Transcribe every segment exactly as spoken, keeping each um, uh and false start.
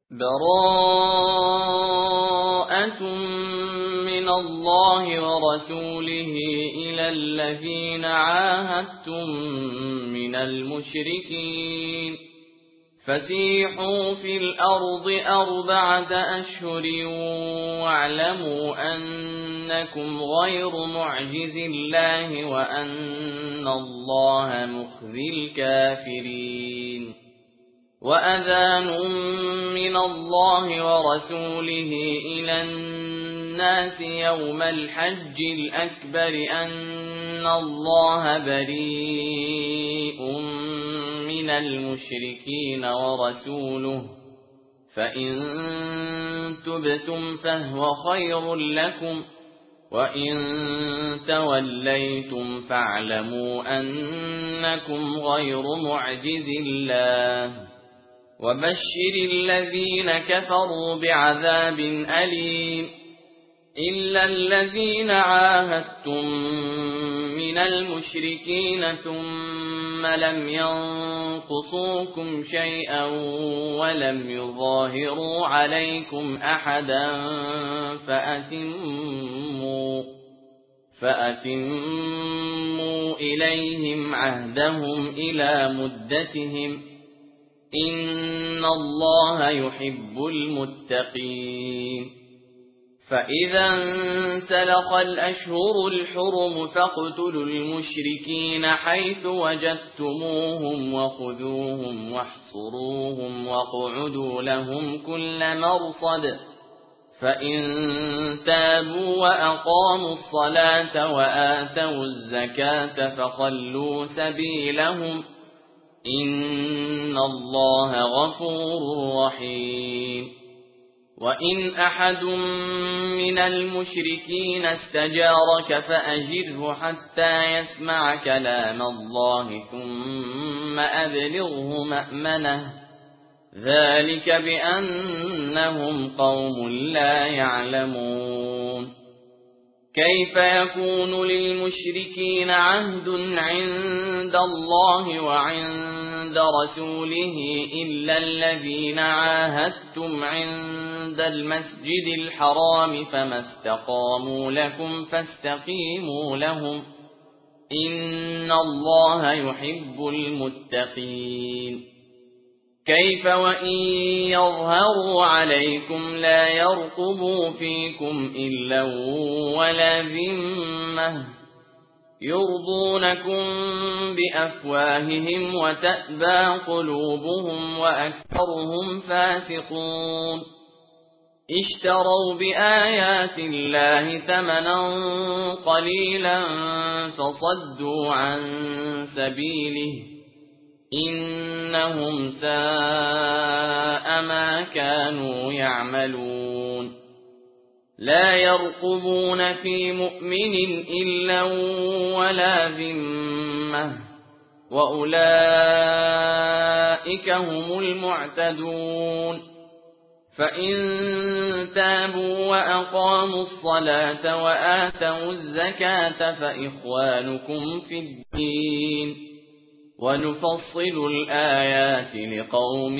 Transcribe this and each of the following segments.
براءة من الله ورسوله إلى الذين عاهدتم من المشركين فسيحوا في الأرض أربعة أشهر واعلموا أنكم غير معجز الله وأن الله مخزي الكافرين. وأذان من الله ورسوله إلى الناس يوم الحج الأكبر أن الله بريء من المشركين ورسوله فإن تبتم فهو خير لكم وإن توليتم فاعلموا أنكم غير معجز الله وبشر الذين كفروا بعذاب أليم. إلا الذين عاهدتم من المشركين ثم لم ينقصوكم شيئا ولم يظاهروا عليكم أحدا فأتموا, فأتموا إليهم عهدهم إلى مدتهم إن الله يحب المتقين. فإذا انسلخ الأشهر الحرم فاقتلوا المشركين حيث وجدتموهم وخذوهم واحصروهم واقعدوا لهم كل مرصد فإن تابوا وأقاموا الصلاة وآتوا الزكاة فخلوا سبيلهم إن الله غفور رحيم. وإن أحد من المشركين استجارك فأجره حتى يسمع كلام الله ثم أبلغه مأمنه ذلك بأنهم قوم لا يعلمون. كيف يكون للمشركين عهد عند الله وعند رسوله إلا الذين عاهدتم عند المسجد الحرام فما استقاموا لكم فاستقيموا لهم إن الله يحب المتقين. كيف وإن يظهروا عليكم لا يرقبوا فيكم إلا ولا ذمة يرضونكم بأفواههم وتأبى قلوبهم وأكثرهم فاسقون. اشتروا بآيات الله ثمنا قليلا فصدوا عن سبيله إنهم ساء ما كانوا يعملون. لا يرقبون في مؤمن إلا ولا ذمة وأولئك هم المعتدون. فإن تابوا وأقاموا الصلاة وآتوا الزكاة فإخوانكم في الدين ونفصل الآيات لقوم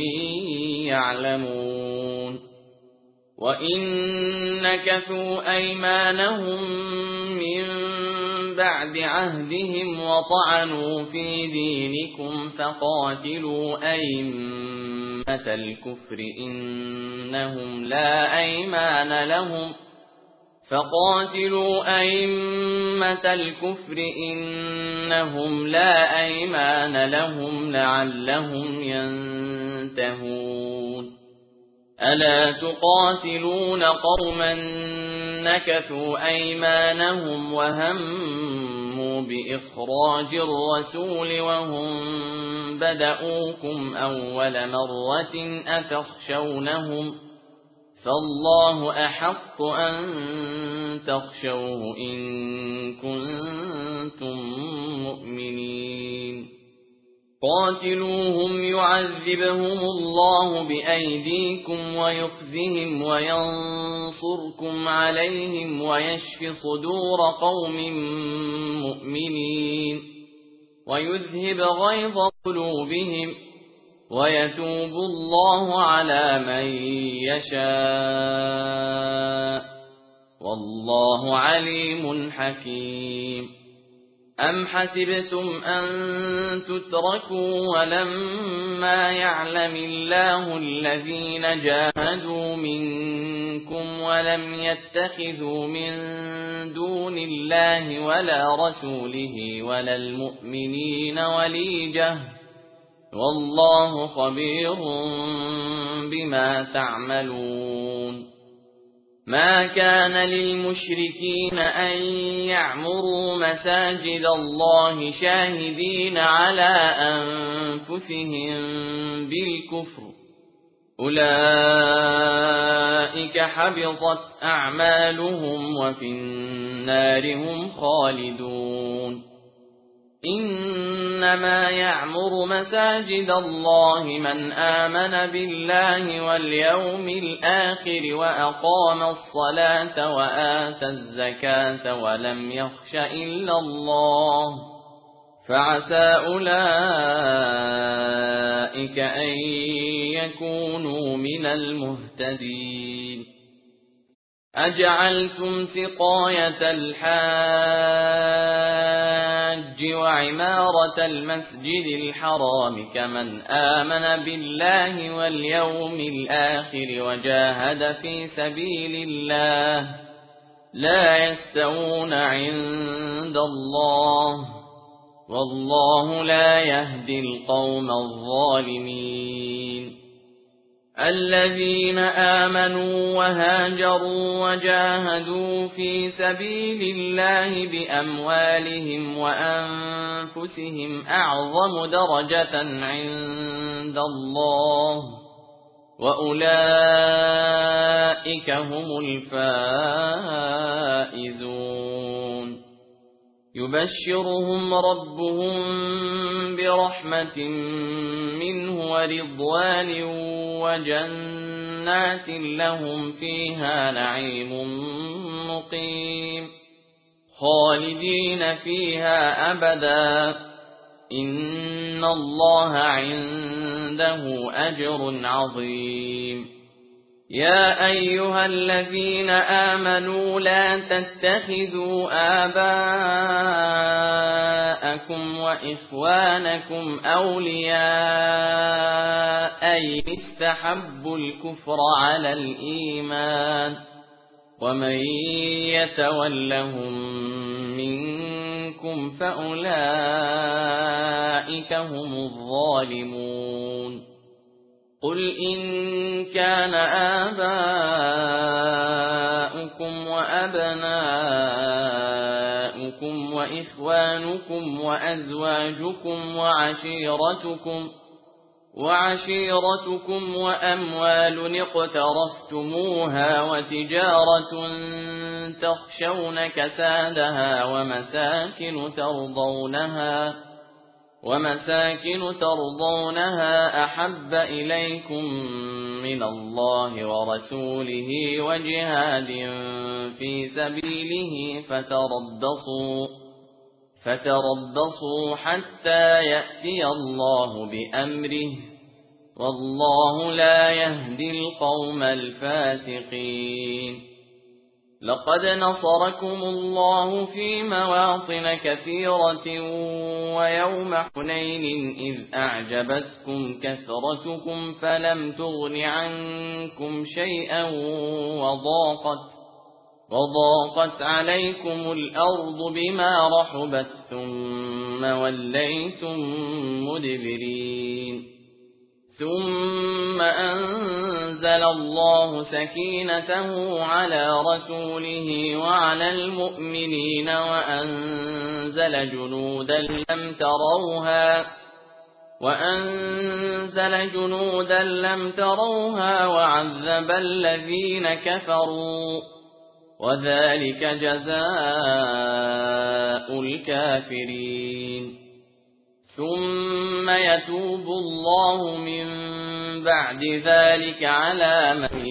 يعلمون. وإن نكثوا أيمانهم من بعد عهدهم وطعنوا في دينكم فقاتلوا أئمة الكفر إنهم لا أيمان لهم فقاتلوا أئمة الكفر إنهم لا أيمان لهم لعلهم ينتهون. ألا تقاتلون قوما نكثوا أيمانهم وهموا بإخراج الرسول وهم بدؤوكم أول مرة أتخشونهم فالله أحق أن تخشوه إن كنتم مؤمنين. قاتلوهم يعذبهم الله بأيديكم ويخزهم وينصركم عليهم ويشف صدور قوم مؤمنين ويذهب غيظ قلوبهم ويتوب الله على من يشاء والله عليم حكيم أم حسبتم أن تتركوا ولما يعلم الله الذين جاهدوا منكم ولم يتخذوا من دون الله ولا رسوله ولا المؤمنين وليجة والله خبير بما تعملون ما كان للمشركين أن يعمروا مساجد الله شاهدين على أنفسهم بالكفر أولئك حبطت أعمالهم وفي النار هم خالدون إنما يعمر مساجد الله من آمن بالله واليوم الآخر وأقام الصلاة وآتى الزكاة ولم يخش إلا الله فعسى أولئك أن يكونوا من المهتدين أجعلتم سقاية الحاج وعمارة المسجد الحرام كمن آمن بالله واليوم الآخر وجاهد في سبيل الله لا يستوون عند الله والله لا يهدي القوم الظالمين الذين آمنوا وهاجروا وجاهدوا في سبيل الله بأموالهم وأنفسهم أعظم درجة عند الله وأولئك هم الفائزون يبشرهم ربهم برحمة منه ورضوان وجنات لهم فيها نعيم مقيم خالدين فيها أبدا إن الله عنده أجر عظيم يا أيها الذين آمنوا لا تتخذوا آباءكم وإخوانكم أولياء إن استحبوا الكفر على الإيمان ومن يتولهم منكم فأولئك هم الظالمون قل إن كان آباؤكم وأبناؤكم وإخوانكم وأزواجكم وعشيرتكم وعشيرتكم وأموال اقترفتموها وتجارة تخشون كسادها ومساكن ترضونها ومساكن ترضونها أحب إليكم من الله ورسوله وجهاد في سبيله فتربصوا فتربصوا حتى يأتي الله بأمره والله لا يهدي القوم الفاسقين لقد نصركم الله في مواطن كثيرة ويوم حنين إذ أعجبتكم كثرتكم فلم تغن عنكم شيئا وضاقت وضاقت عليكم الأرض بما رحبت ثم وليتم مدبرين ثم أنزل الله سكينته على رسوله وعلى المؤمنين وأنزل جنودا لم تروها وأنزل جنودا لم تروها وعذب الذين كفروا وذلك جزاء الكافرين ثم يتوب الله من بعد ذلك على من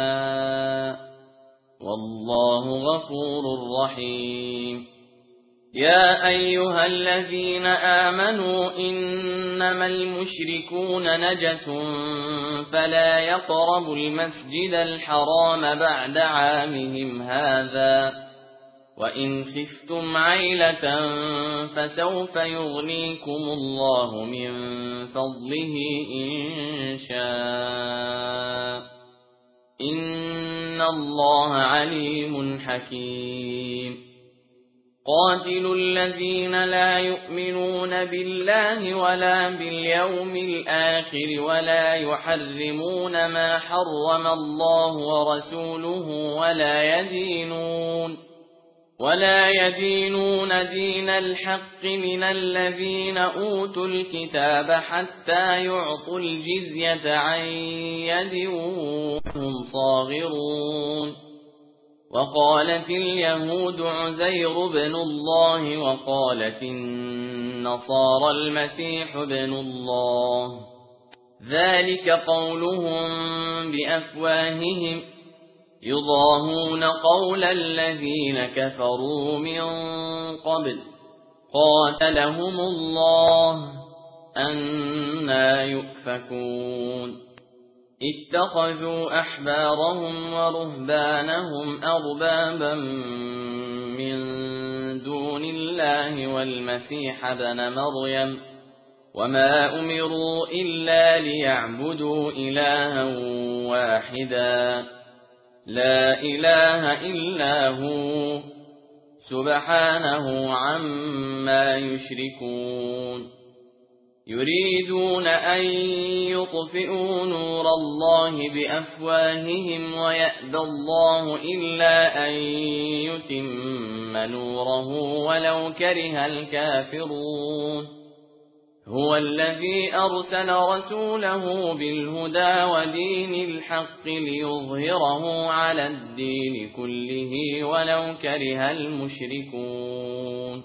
يشاء والله غفور رحيم يا أيها الذين آمنوا إنما المشركون نجس فلا يقربوا المسجد الحرام بعد عامهم هذا وإن خفتم عيلة فسوف يغنيكم الله من فضله إن شاء إن الله عليم حكيم قاتلوا الذين لا يؤمنون بالله ولا باليوم الآخر ولا يحرمون ما حرم الله ورسوله ولا يدينون ولا يدينون دين الحق من الذين أوتوا الكتاب حتى يعطوا الجزية عن يد وهم صاغرون وقالت اليهود عزير بن الله وقالت النصارى المسيح بن الله ذلك قولهم بأفواههم يضاهون قول الذين كفروا من قبل قاتلهم الله أنى يؤفكون اتخذوا أحبارهم ورهبانهم أربابا من دون الله والمسيح ابن مريم وما أمروا إلا ليعبدوا إلها واحدا لا إله إلا هو سبحانه عما يشركون يريدون أن يطفئوا نور الله بأفواههم ويأبى الله إلا أن يتم نوره ولو كره الكافرون هو الذي أرسل رسوله بالهدى ودين الحق ليظهره على الدين كله ولو كره المشركون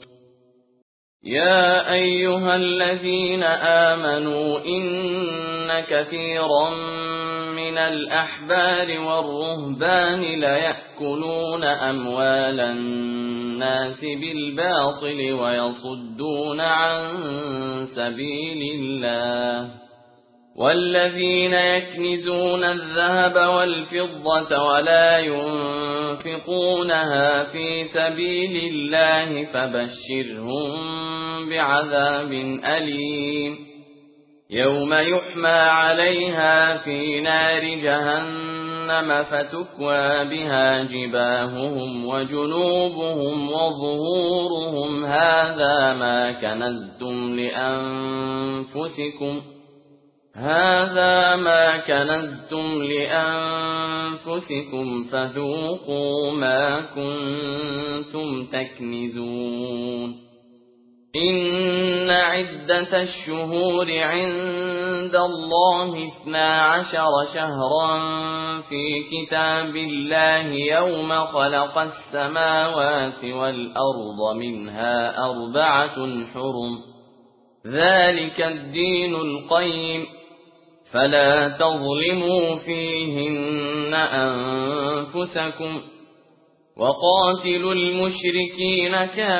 يا أيها الذين آمنوا إن كثيرا من الأحبار والرهبان ليأكلون أموال الناس بالباطل ويصدون عن سبيل الله والذين يكنزون الذهب والفضة ولا ينفقونها في سبيل الله فبشرهم بعذاب أليم يوم يحمى عليها في نار جهنم فتكوى بها جباههم وجنوبهم وظهورهم هذا ما كنزتم لأنفسكم هذا ما كنزتم لأنفسكم فذوقوا ما كنتم تكنزون إن عدة الشهور عند الله اثنا عشر شهرا في كتاب الله يوم خلق السماوات والأرض منها أربعة حرم ذلك الدين القيم فلا تظلموا فيهن أنفسكم وقاتلوا المشركين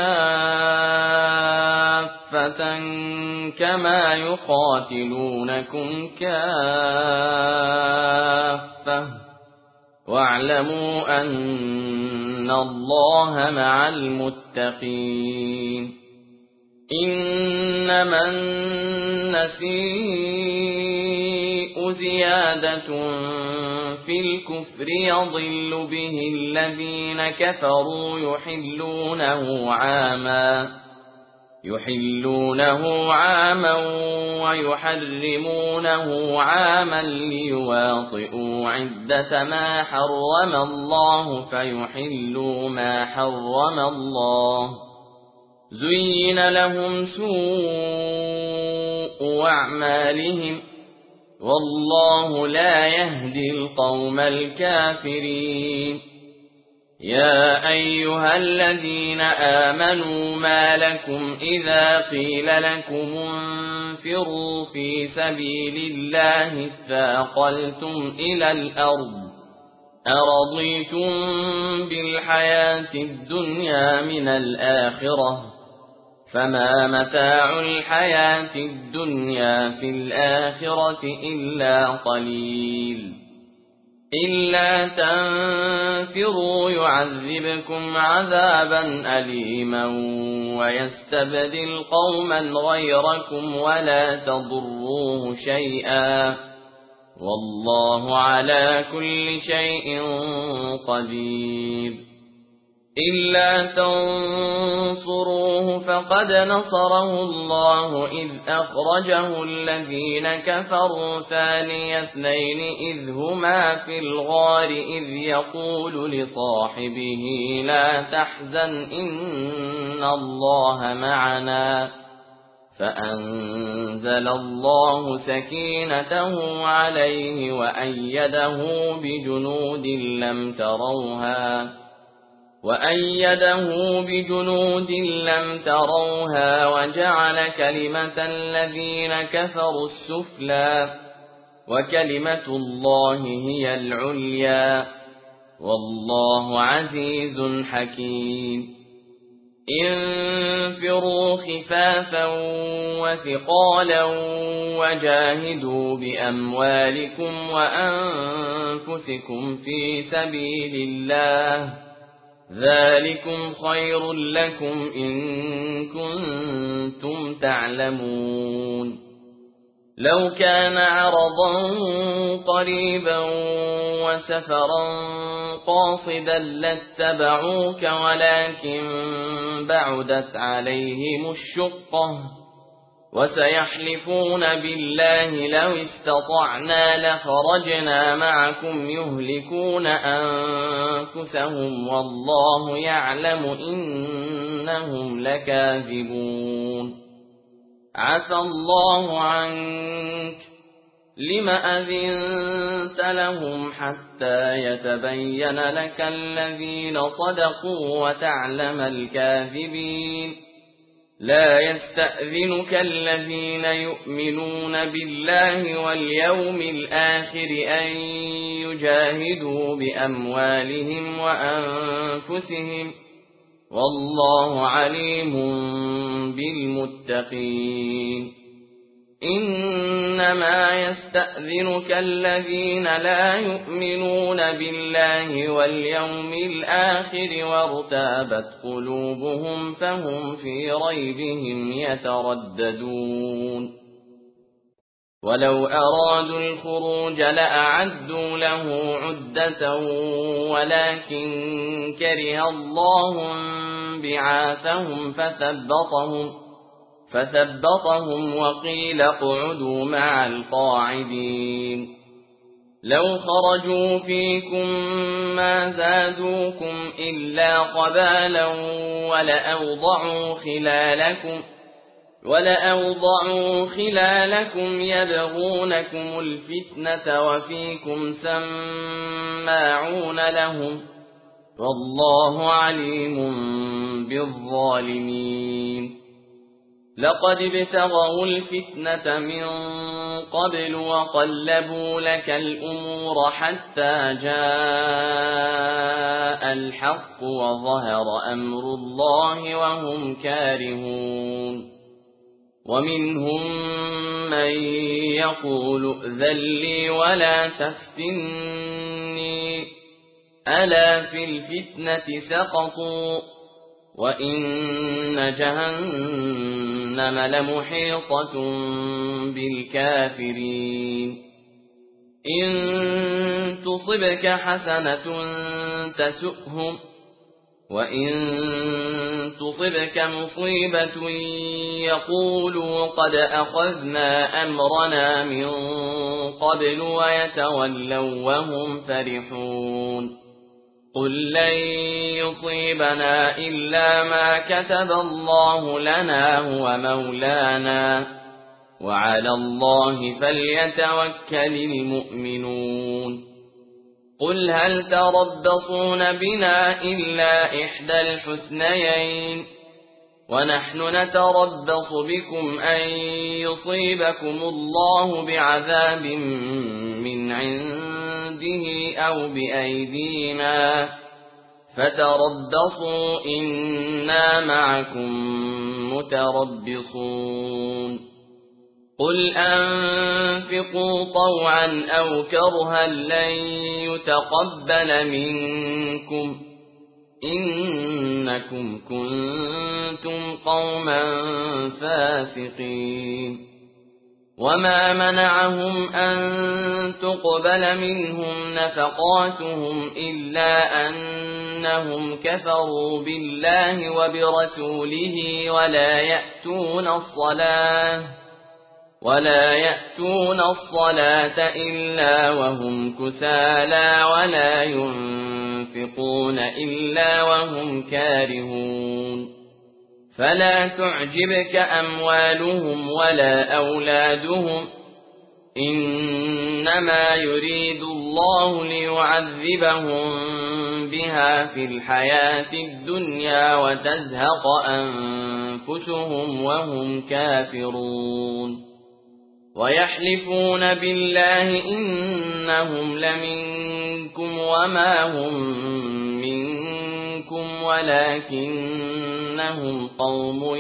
كافة كما يقاتلونكم كافة واعلموا أن الله مع المتقين إنما النسيء زيادة في الكفر يضل به الذين كفروا يحلونه عاما يحلونه عاما ويحرمونه عاما ليواطئوا عدة ما حرم الله فيحلوا ما حرم الله زين لهم سوء أعمالهم والله لا يهدي القوم الكافرين يا أيها الذين آمنوا ما لكم إذا قيل لكم انفروا في سبيل الله اثاقلتم إلى الأرض أرضيتم بالحياة الدنيا من الآخرة فما متاع الحياة الدنيا في الآخرة إلا قليل إلا تنفروا يعذبكم عذابا أليما ويستبدل قوما غيركم ولا تضروه شيئا والله على كل شيء قدير إلا تنصروه فقد نصره الله إذ أخرجه الذين كفروا ثاني اثنين إذ هما في الغار إذ يقول لصاحبه لا تحزن إن الله معنا فأنزل الله سكينته عليه وأيده بجنود لم تروها وأيده بجنود لم تروها وجعل كلمة الذين كفروا السفلى وكلمة الله هي العليا والله عزيز حكيم انفروا خفافا وثقالا وجاهدوا بأموالكم وأنفسكم في سبيل الله ذلكم خير لكم إن كنتم تعلمون لو كان عرضا قريبا وسفرا قاصدا لاتبعوك ولكن بعدت عليهم الشقة وسيحلفون بالله لو استطعنا لخرجنا معكم يهلكون أنفسهم والله يعلم إنهم لكاذبون عفى الله عنك لم أذنت لهم حتى يتبين لك الذين صدقوا وتعلم الكاذبين لا يستأذنك الذين يؤمنون بالله واليوم الآخر أن يجاهدوا بأموالهم وأنفسهم والله عليم بالمتقين إنما يستأذنك الذين لا يؤمنون بالله واليوم الآخر وارتابت قلوبهم فهم في ريبهم يترددون ولو أرادوا الخروج لأعدوا له عدة ولكن كره الله بعاثهم فثبطهم فثبطهم وقيل اقعدوا مع القاعدين لو خرجوا فيكم ما زادوكم إلا خبالا ولأوضعوا خلالكم ولأوضعوا خلالكم يبغونكم الفتنة وفيكم سماعون لهم والله عليم بالظالمين لقد ابتغوا الفتنة من قبل وقلبوا لك الأمور حتى جاء الحق وظهر أمر الله وهم كارهون ومنهم من يقول ائذن لي ولا تفتني ألا في الفتنة سقطوا وإن جهنم لمحيطة بالكافرين إن تصبك حسنة تسؤهم وإن تصبك مصيبة يقولوا قد أخذنا أمرنا من قبل ويتولوا وهم فرحون قل لن يصيبنا إلا ما كتب الله لنا هو مولانا وعلى الله فليتوكل المؤمنون قل هل تربصون بنا إلا إحدى الحسنيين ونحن نتربص بكم أن يصيبكم الله بعذاب من عنده أو بأيدينا فتربصوا إنا معكم متربصون قل أنفقوا طوعا أو كرها لن يتقبل منكم إنكم كنتم قوما فاسقين وما منعهم أن تقبل منهم نفقاتهم إلا أنهم كفروا بالله وبرسوله ولا يأتون الصلاة ولا يأتون الصلاة إلا وهم كسالى ولا ينفقون إلا وهم كارهون فلا تعجبك أموالهم ولا أولادهم إنما يريد الله ليعذبهم بها في الحياة الدنيا وتزهق أنفسهم وهم كافرون ويحلفون بالله إنهم لمنكم وما هم منكم ولكنهم قوم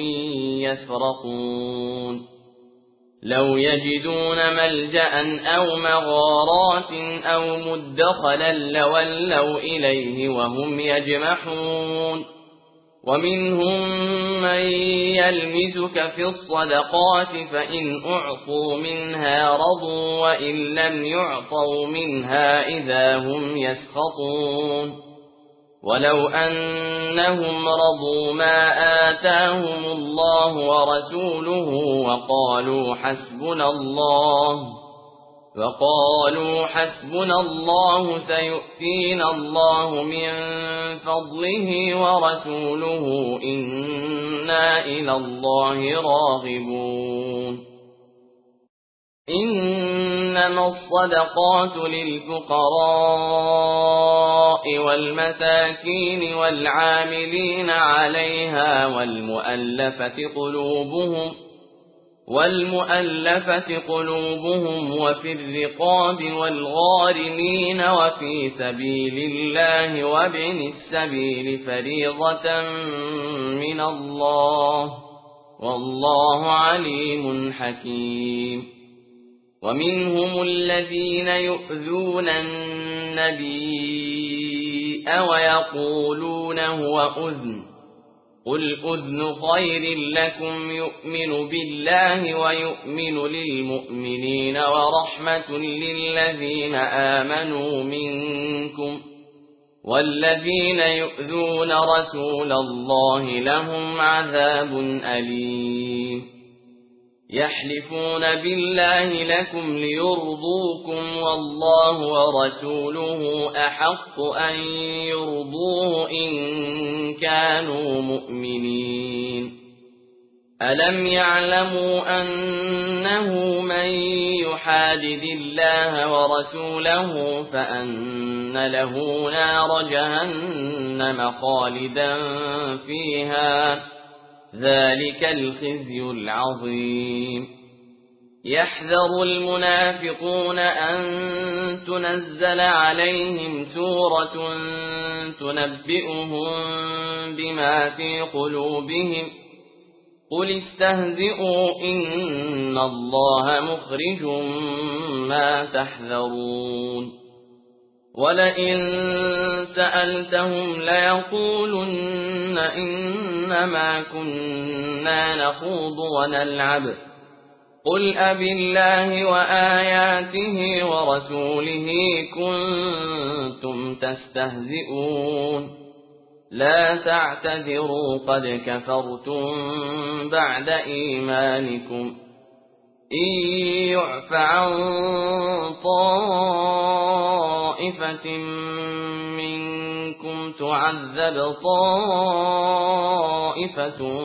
يفرقون لو يجدون ملجأ أو مغارات أو مدخلا لولوا إليه وهم يجمحون ومنهم من يلمزك في الصدقات فإن أعطوا منها رضوا وإن لم يعطوا منها إذا هم يسخطون ولو أنهم رضوا ما آتاهم الله ورسوله وقالوا حسبنا الله وقالوا حسبنا الله سيؤتينا الله من فضله ورسوله إنا إلى الله راغبون إنما الصدقات للفقراء والمساكين والعاملين عليها والمؤلفة قلوبهم والمؤلفة قلوبهم وفي الرقاب والغارمين وفي سبيل الله وابن السبيل فريضة من الله والله عليم حكيم ومنهم الذين يؤذون النبي ويقولون هو أذن قل أذن خير لكم يؤمن بالله ويؤمن للمؤمنين ورحمة للذين آمنوا منكم والذين يؤذون رسول الله لهم عذاب أليم يحلفون بالله لكم ليرضوكم والله ورسوله أحق أن يرضوه إن كانوا مؤمنين ألم يعلموا أنه من يحادد الله ورسوله فأن له نار جهنم خالدا فيها ذلك الخزي العظيم يحذر المنافقون أن تنزل عليهم سورة تنبئهم بما في قلوبهم قل استهزئوا إن الله مخرج ما تحذرون ولئن سألتهم ليقولن إنما كنا نخوض ونلعب قل أبالله وآياته ورسوله كنتم تستهزئون لا تعتذروا قد كفرتم بعد إيمانكم إن يعف عن طائفة منكم تعذب طائفة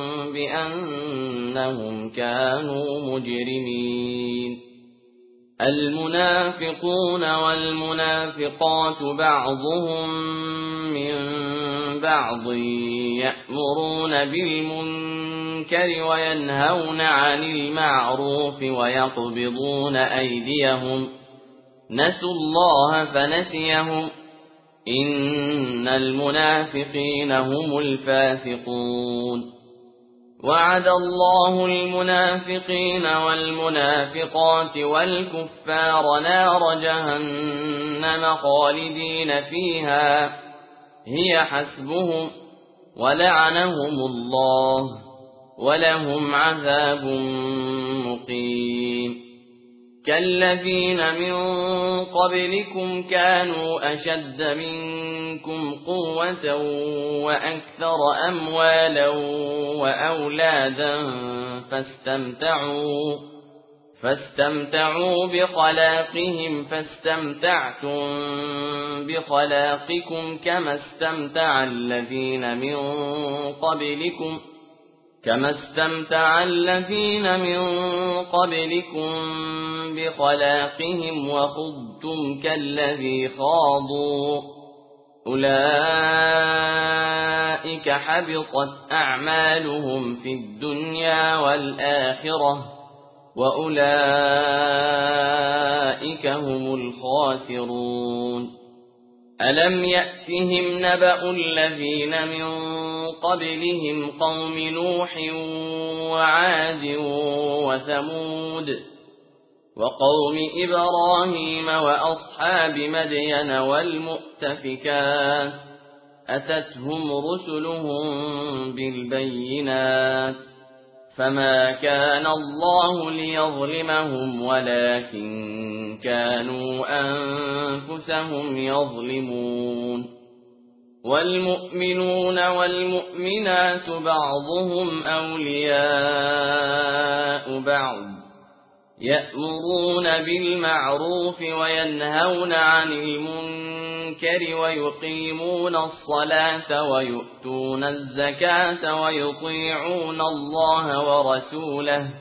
بأنهم كانوا مجرمين المنافقون والمنافقات بعضهم من بعض يأمرون بالمنكر وينهون عن المعروف ويقبضون أيديهم نسوا الله فنسيهم إن المنافقين هم الفاسقون وعد الله المنافقين والمنافقات والكفار نار جهنم خالدين فيها هي حسبهم ولعنهم الله ولهم عذاب مقيم كالذين من قبلكم كانوا أشد منكم قوة وأكثر أموالا وأولادا فاستمتعوا فاستمتعوا بخلاقهم فاستمتعتم بخلاقكم كما استمتع الذين من قبلكم كما استمتع الذين من قبلكم بخلاقهم وخضتم كالذي خاضوا أولئك حبطت أعمالهم في الدنيا والآخرة وأولئك هم الخاسرون ألم يأتهم نبأ الذين من قبلهم قوم نوح وعاد وثمود وقوم إبراهيم وأصحاب مدين والمؤتفكات أتتهم رسلهم بالبينات فما كان الله ليظلمهم ولكن كانوا أنفسهم يظلمون والمؤمنون والمؤمنات بعضهم أولياء بعض يأمرون بالمعروف وينهون عن المنكر ويقيمون الصلاة ويؤتون الزكاة ويطيعون الله ورسوله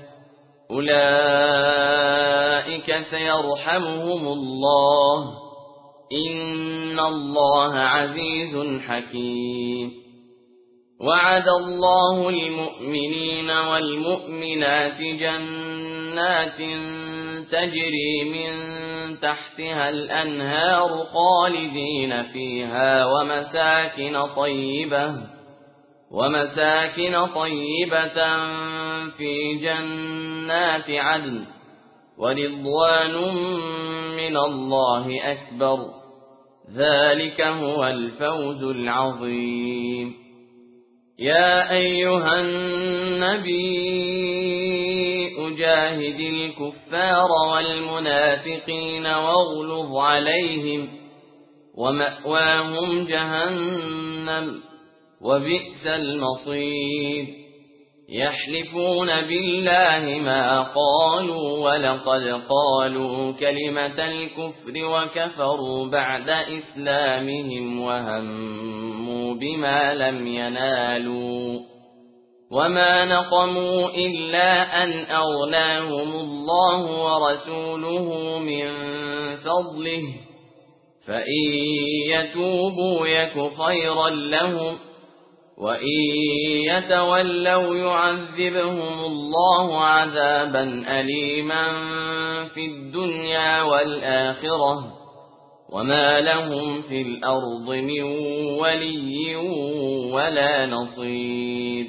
أولئك سيرحمهم الله إن الله عزيز حكيم وعد الله المؤمنين والمؤمنات جنات تجري من تحتها الأنهار خالدين فيها ومساكن طيبة ومساكن طيبة في جنات عدن ورضوان من الله أكبر ذلك هو الفوز العظيم يا أيها النبي أجاهد الكفار والمنافقين واغلظ عليهم ومأواهم جهنم وبئس المصير يحلفون بالله ما قالوا ولقد قالوا كلمة الكفر وكفروا بعد إسلامهم وهموا بما لم ينالوا وما نقموا إلا أن أغناهم الله ورسوله من فضله فإن يتوبوا يك خيرا لهم وإن يتولوا يعذبهم الله عذابا أليما في الدنيا والآخرة وما لهم في الأرض من ولي ولا نصير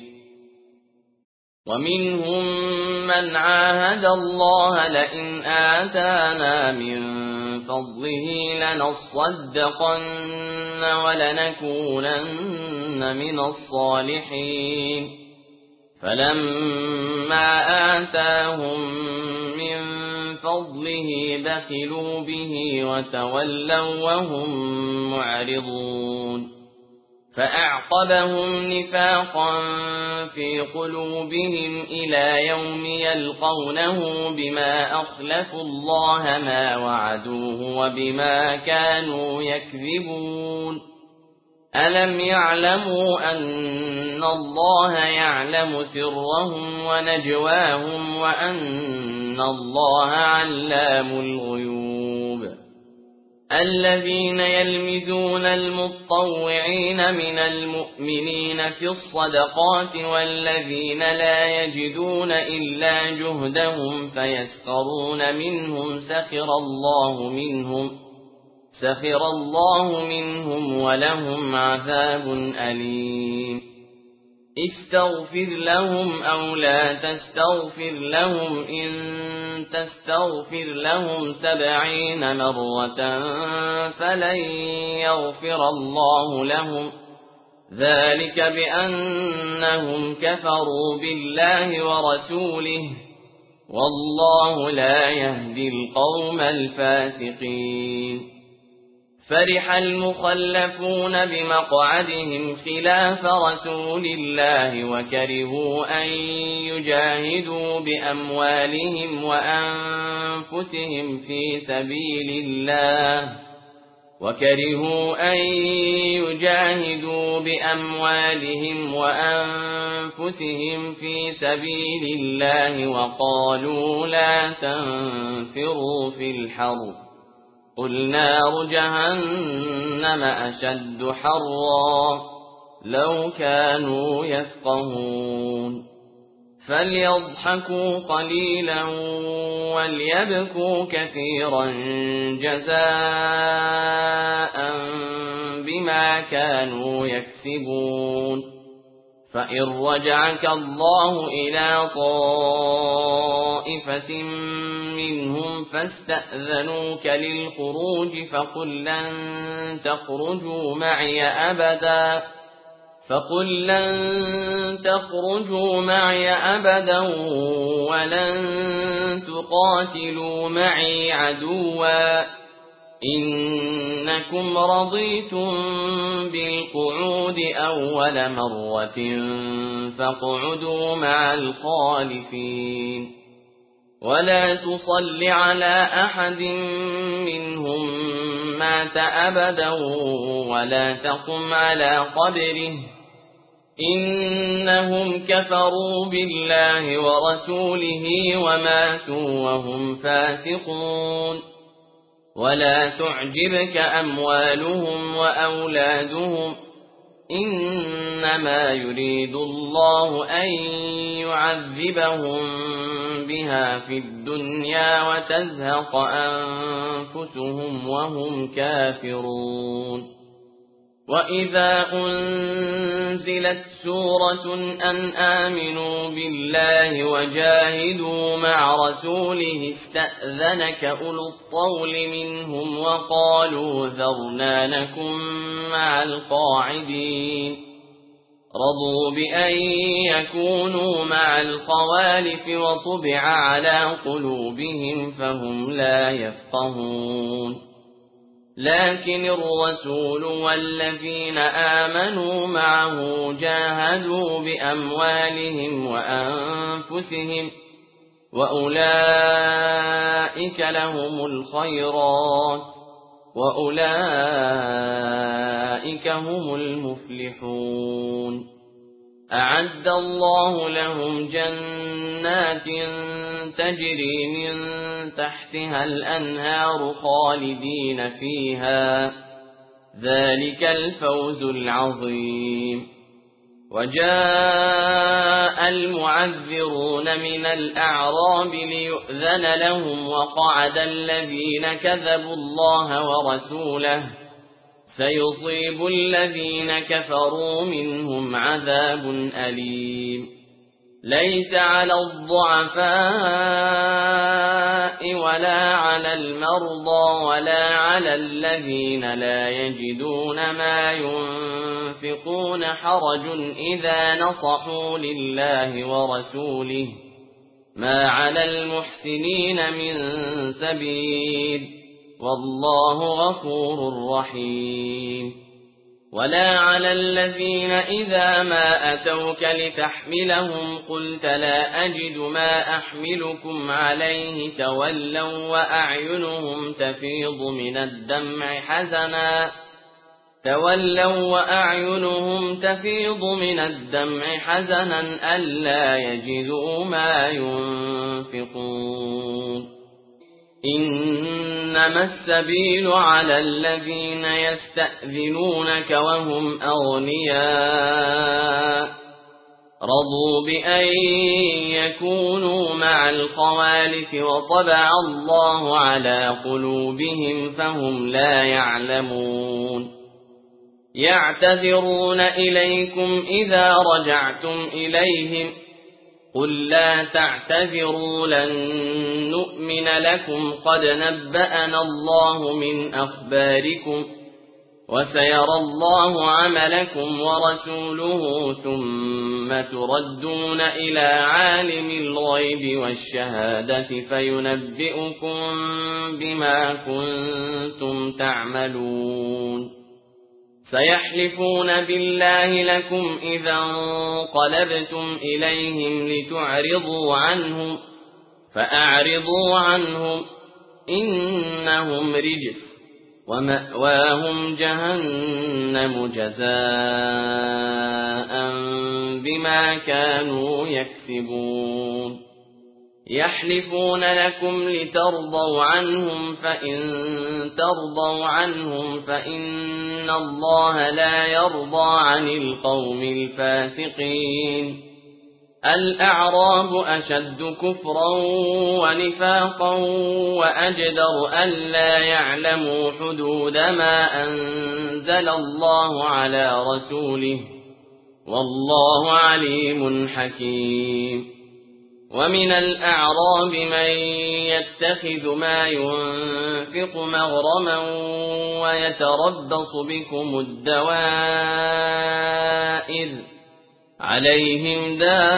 ومنهم من عاهد الله لئن آتانا من فضله لنصدقن ولنكونن من الصالحين فلما آتاهم من فضله بخلوا به وتولوا وهم معرضون فأعقبهم نفاقا في قلوبهم إلى يوم يلقونه بما أخلفوا الله ما وعدوه وبما كانوا يكذبون ألم يعلموا أن الله يعلم سرهم ونجواهم وأن الله علام الغيوب الذين يلمزون المطوعين من المؤمنين في الصدقات والذين لا يجدون إلا جهدهم فيسخرون منهم سخر الله منهم سخر الله منهم ولهم عذاب أليم استغفر لهم أو لا تستغفر لهم إن تستغفر لهم سبعين مرة فلن يغفر الله لهم ذلك بأنهم كفروا بالله ورسوله والله لا يهدي القوم الفاسقين فرح المخلفون بمقعدهم خلاف رسول الله وكرهوا أن يجاهدوا بأموالهم وأنفسهم في سبيل الله وكرهوا أن يجاهدوا بأموالهم وأنفسهم في سبيل الله وقالوا لا تنفروا في الحرب قل نار جهنم أشد حرا لو كانوا يفقهون فليضحكوا قليلا وليبكوا كثيرا جزاء بما كانوا يكسبون فإن رجعك الله إلى طائفة منهم فاستأذنوك للخروج فقل لن تخرجوا معي أبدا فقل لن تخرجوا معي أبدا ولن تقاتلوا معي عدوا إنكم رضيتم بالقعود أول مرة فاقعدوا مع الخالفين ولا تصل على أحد منهم مات أبدا ولا تقم على قبره إنهم كفروا بالله ورسوله وماتوا وهم فاسقون ولا تعجبك أموالهم وأولادهم إنما يريد الله أن يعذبهم بها في الدنيا وتزهق أنفسهم وهم كافرون وإذا أنزلت سورة أن آمنوا بالله وجاهدوا مع رسوله استأذنك أولو الطول منهم وقالوا ذرنا نكن مع القاعدين رضوا بأن يكونوا مع الخوالف وطبع على قلوبهم فهم لا يفقهون لكن الرسول والذين آمنوا معه جاهدوا بأموالهم وأنفسهم وأولئك لهم الخيرات وأولئك هم المفلحون أعد الله لهم جنات تجري من تحتها الأنهار خالدين فيها ذلك الفوز العظيم وجاء المعذرون من الأعراب ليؤذن لهم وقعد الذين كذبوا الله ورسوله سيصيب الذين كفروا منهم عذاب أليم ليس على الضعفاء ولا على المرضى ولا على الذين لا يجدون ما ينفقون حرج إذا نصحوا لله ورسوله ما على المحسنين من سبيل والله غفور رحيم ولا على الذين إذا ما أتوك لتحملهم قلت لا أجد ما أحملكم عليه تولوا وأعينهم تفيض من الدمع حزنا تولوا وأعينهم تفيض من الدمع حزنا ألا يجدوا ما ينفقون إنما السبيل على الذين يستأذنونك وهم أغنياء رضوا بأن يكونوا مع الخوالف وطبع الله على قلوبهم فهم لا يعلمون يعتذرون إليكم إذا رجعتم إليهم قل لا تعتذروا لن نؤمن لكم قد نبأنا الله من أخباركم وسيرى الله عملكم ورسوله ثم تردون إلى عالم الغيب والشهادة فينبئكم بما كنتم تعملون سيحلفون بالله لكم إذا انقلبتم إليهم لتعرضوا عنهم فأعرضوا عنهم إنهم رجس ومأواهم جهنم جزاء بما كانوا يكسبون يحلفون لكم لترضوا عنهم فإن ترضوا عنهم فإن الله لا يرضى عن القوم الفاسقين الأعراب أشد كفرا ونفاقا وأجدر ألا يعلموا حدود ما أنزل الله على رسوله والله عليم حكيم ومن الأعراب من يتخذ ما ينفق مغرما ويتربص بكم الدوائر عليهم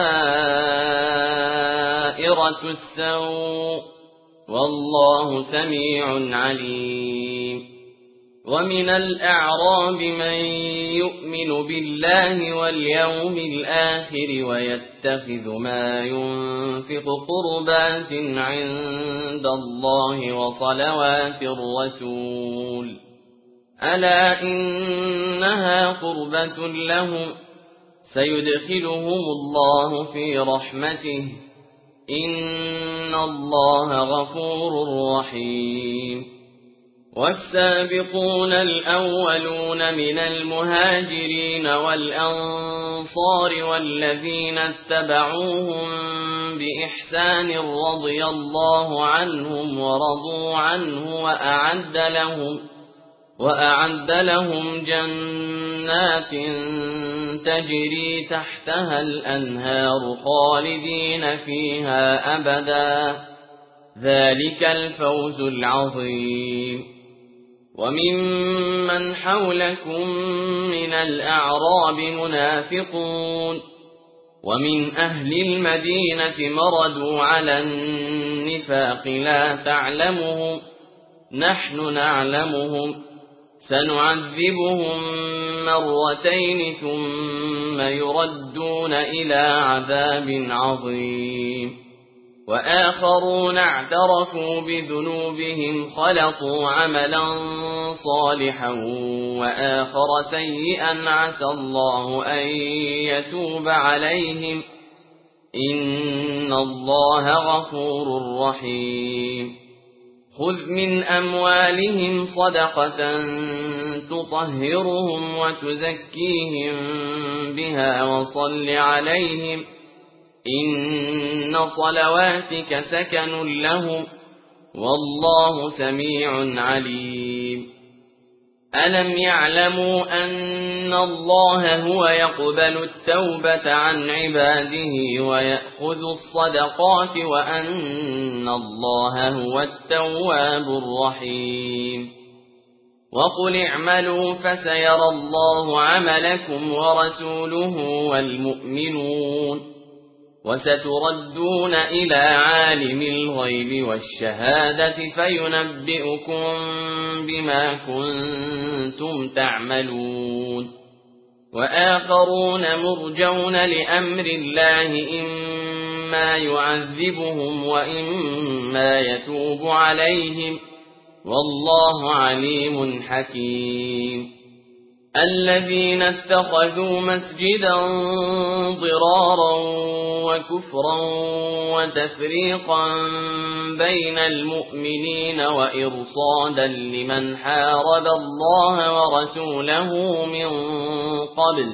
دائرة السوء والله سميع عليم ومن الأعراب من يؤمن بالله واليوم الآخر ويتخذ ما ينفق قربات عند الله وصلوات الرسول ألا إنها قربة لهم سيدخلهم الله في رحمته إن الله غفور رحيم والسابقون الأولون من المهاجرين والأنصار والذين اتبعوهم بإحسان رضي الله عنهم ورضوا عنه وأعد لهم وأعد لهم جنات تجري تحتها الأنهار خالدين فيها أبدا ذلك الفوز العظيم وممن حولكم من الأعراب منافقون ومن أهل المدينة مردوا على النفاق لا تعلمهم نحن نعلمهم سنعذبهم مرتين ثم يردون إلى عذاب عظيم وآخرون اعترفوا بذنوبهم خلطوا عملا صالحا وآخر سيئا عسى الله أن يتوب عليهم إن الله غفور رحيم خذ من أموالهم صدقة تطهرهم وتزكيهم بها وصل عليهم إن صلواتك سكن لهم والله سميع عليم ألم يعلموا أن الله هو يقبل التوبة عن عباده ويأخذ الصدقات وأن الله هو التواب الرحيم وقل اعملوا فسيرى الله عملكم ورسوله والمؤمنون وستردون إلى عالم الغيب والشهادة فينبئكم بما كنتم تعملون وآخرون مرجون لأمر الله إما يعذبهم وإما يتوب عليهم والله عليم حكيم الذين اتخذوا مسجدا ضرارا وكفرا وتفريقا بين المؤمنين وإرصادا لمن حارب الله ورسوله من قبل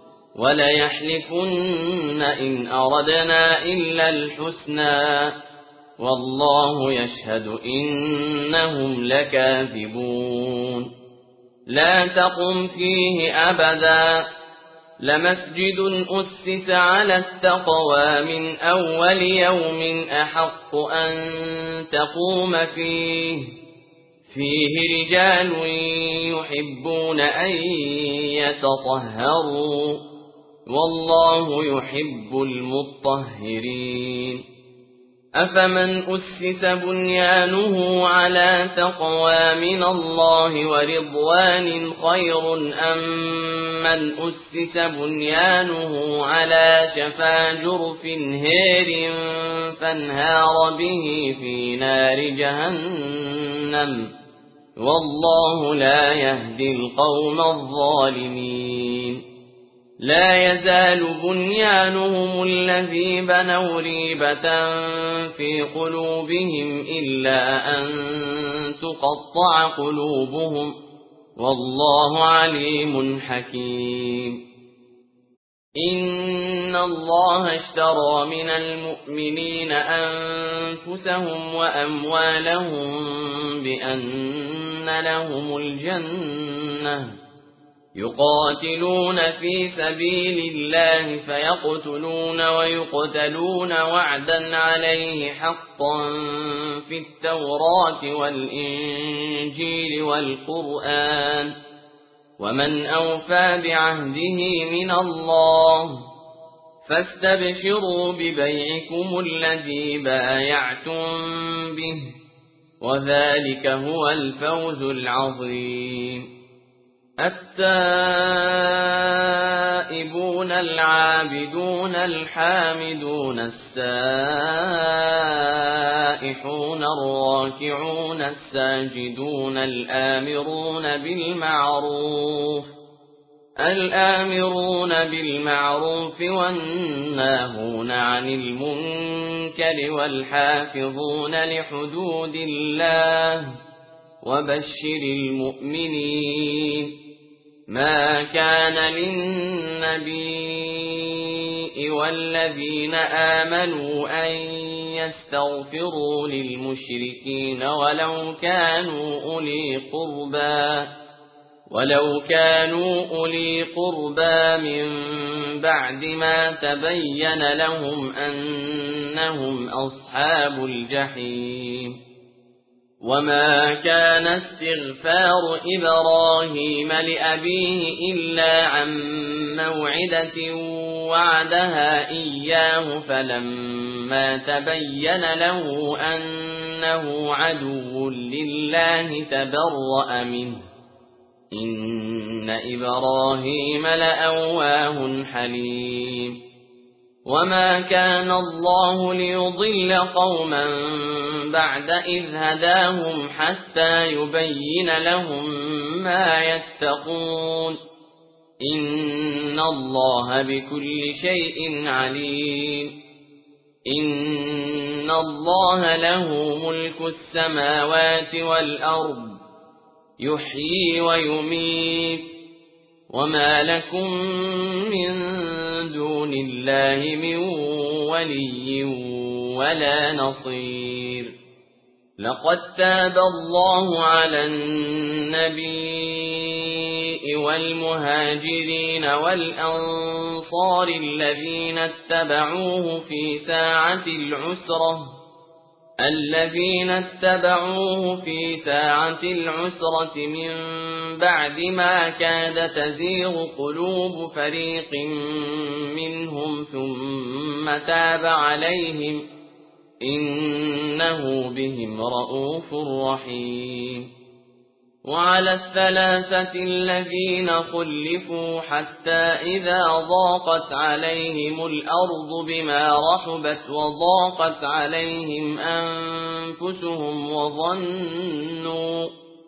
وليحلفن إن أردنا إلا الحسنى والله يشهد إنهم لكاذبون لا تقم فيه أبدا لمسجد أسس على التقوى من أول يوم أحق أن تقوم فيه فيه رجال يحبون أن يتطهروا والله يحب المطهرين أفمن أسس بنيانه على تقوى من الله ورضوان خير أم من أسس بنيانه على شفا جرف هير فانهار به في نار جهنم والله لا يهدي القوم الظالمين لا يزال بنيانهم الذي بنوا ريبة في قلوبهم إلا أن تقطع قلوبهم والله عليم حكيم إن الله اشترى من المؤمنين أنفسهم وأموالهم بأن لهم الجنة يقاتلون في سبيل الله فيقتلون ويقتلون وعدا عليه حقا في التوراة والإنجيل والقرآن ومن أوفى بعهده من الله فاستبشروا ببيعكم الذي بايعتم به وذلك هو الفوز العظيم التائبون العابدون الحامدون السائحون الراكعون الساجدون الآمرون بالمعروف الآمرون بالمعروف والناهون عن المنكر والحافظون لحدود الله وبشر المؤمنين ما كان للنبي والذين آمنوا أن يستغفروا للمشركين ولو كانوا أولي قربى ولو كانوا أولي قربى من بعد ما تبين لهم أنهم أصحاب الجحيم وما كان استغفار إبراهيم لأبيه إلا عن موعدة وعدها إياه فلما تبين له أنه عدو لله تبرأ منه إن إبراهيم لأواه حليم وما كان الله ليضل قوما بعد إذ هداهم حتى يبين لهم ما يتقون إن الله بكل شيء عليم إن الله له ملك السماوات والأرض يحيي ويميت وما لكم من دون الله من ولي ولا نصير لقد تاب الله على النبي والمهاجرين والأنصار الذين اتبعوه في ساعة العسرة الذين اتبعوه في ساعة العسرة من بعد ما كاد تزيغ قلوب فريق منهم ثم تاب عليهم إنه بهم رءوف رحيم وعلى الثلاثة الذين خلفوا حتى إذا ضاقت عليهم الأرض بما رحبت وضاقت عليهم أنفسهم وظنوا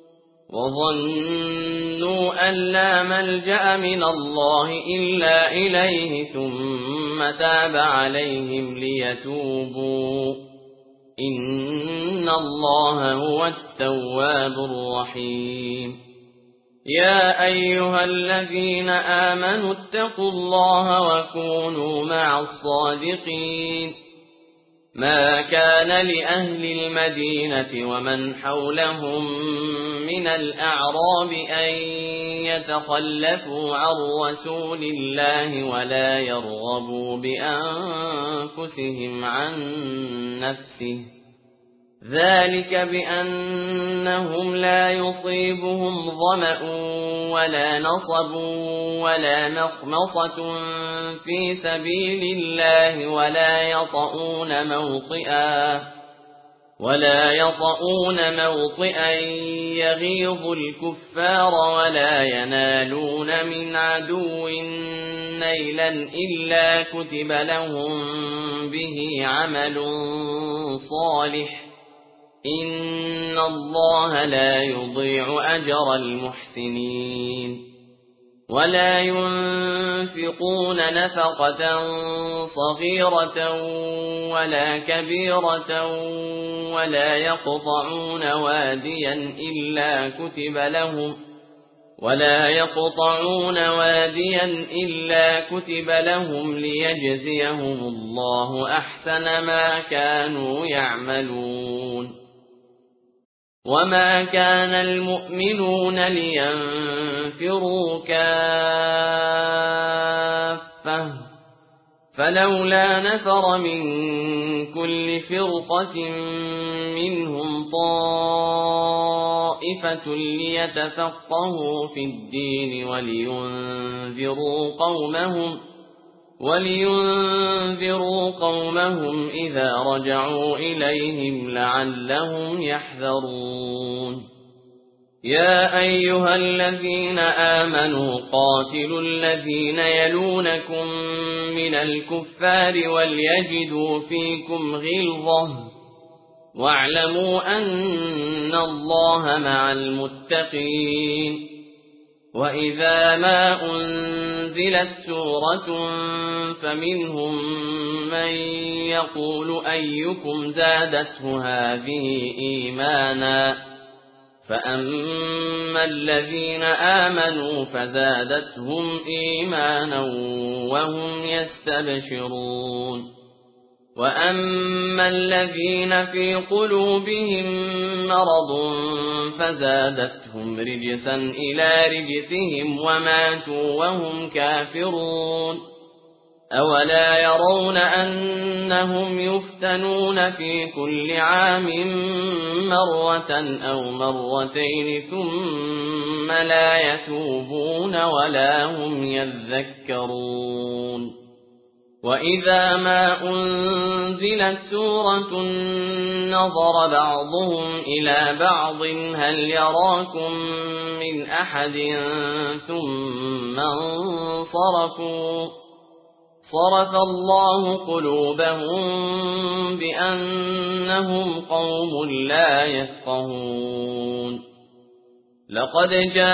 وظنوا أن لا ملجأ من الله إلا إليه ثم تاب عليهم ليتوبوا إن الله هو التواب الرحيم يا أيها الذين آمنوا اتقوا الله وكونوا مع الصادقين ما كان لأهل المدينة ومن حولهم من الأعراب أن يتخلفوا عن رسول الله ولا يرغبوا بأنفسهم عن نفسه، ذلك بأنهم لا يصيبهم ظمأ ولا نصب ولا مخمصة في سبيل الله ولا يطؤون موطئا ولا يطؤون موطئا يغيظ الكفار ولا ينالون من عدو نيلا إلا كتب لهم به عمل صالح، إن الله لا يضيع أجر المحسنين. ولا ينفقون نفقة صغيرة ولا كبيرة ولا يقطعون واديا إلا كتب لهم ولا يقطعون واديا إلا كتب لهم ليجزيهم الله أحسن ما كانوا يعملون. وما كان المؤمنون لينفروا كافة، فلولا نفر من كل فرقة منهم طائفة ليتفقهوا في الدين ولينذروا قومهم ولينذروا قومهم إذا رجعوا إليهم لعلهم يحذرون. يا أيها الذين آمنوا قاتلوا الذين يلونكم من الكفار وليجدوا فيكم غلظة واعلموا أن الله مع المتقين. وإذا ما أنزلت سورة فمنهم من يقول أيكم زادته هذه إيمانا، فأما الذين آمنوا فزادتهم إيمانا وهم يستبشرون. وأما الذين في قلوبهم مرض فزادتهم رجسا إلى رجسهم وماتوا وهم كافرون. أولا يرون أنهم يفتنون في كل عام مرة أو مرتين ثم لا يتوبون ولا هم يذكرون. وإذا ما أنزلت سورة نظر بعضهم إلى بعض هل يراكم من أحد ثم انصرفوا صرف الله قلوبهم بأنهم قوم لا يفقهون. لقد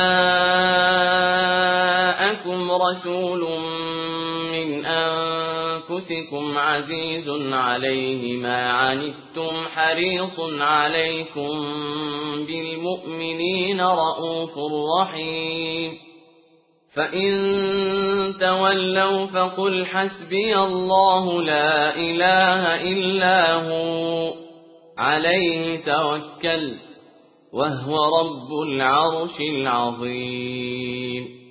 جاءكم رسول من أنفسكم عزيز عليه ما عنتم حريص عليكم بالمؤمنين رءوف رحيم. فإن تولوا فقل حسبي الله لا إله إلا هو عليه توكل وهو رب العرش العظيم.